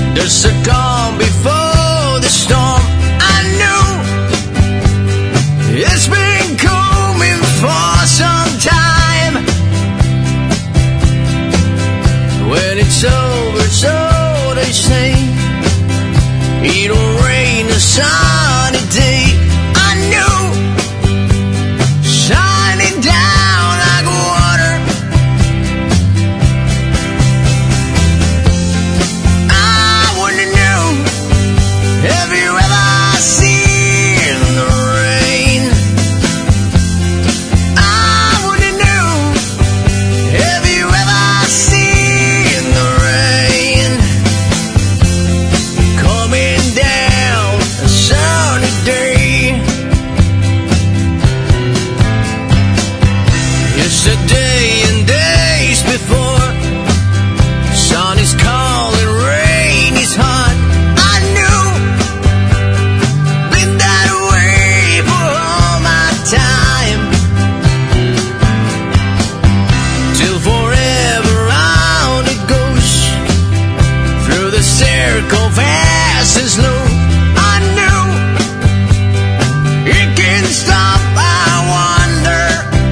There's a calm before the storm. I knew it's been coming for some time. When it's over, so they say, it'll rain a sunny day. I knew, shining down like water. I wanna know, have you ever seen the rain? I wanna know, have you ever seen the rain? Coming down a sunny day. Yesterday and days before, sun is cold and rain is hot. I knew, been that way for all my time. Till forever on it goes, through the circle fast and slow. I knew, it can stop, I wonder.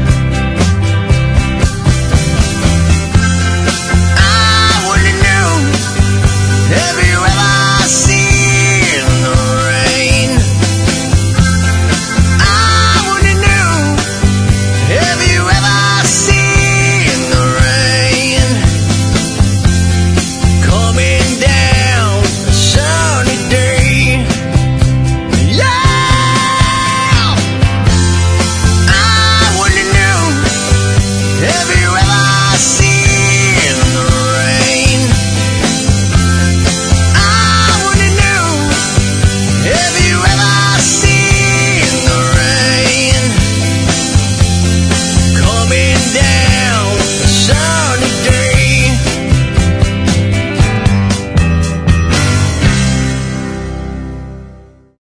I wanna know, have you ever seen the rain? I wanna know, have you ever seen the rain? Coming down a sunny day. Yeah! I wanna know, have you ever seen the rain? I wanna know, have you ever seen the rain? Coming down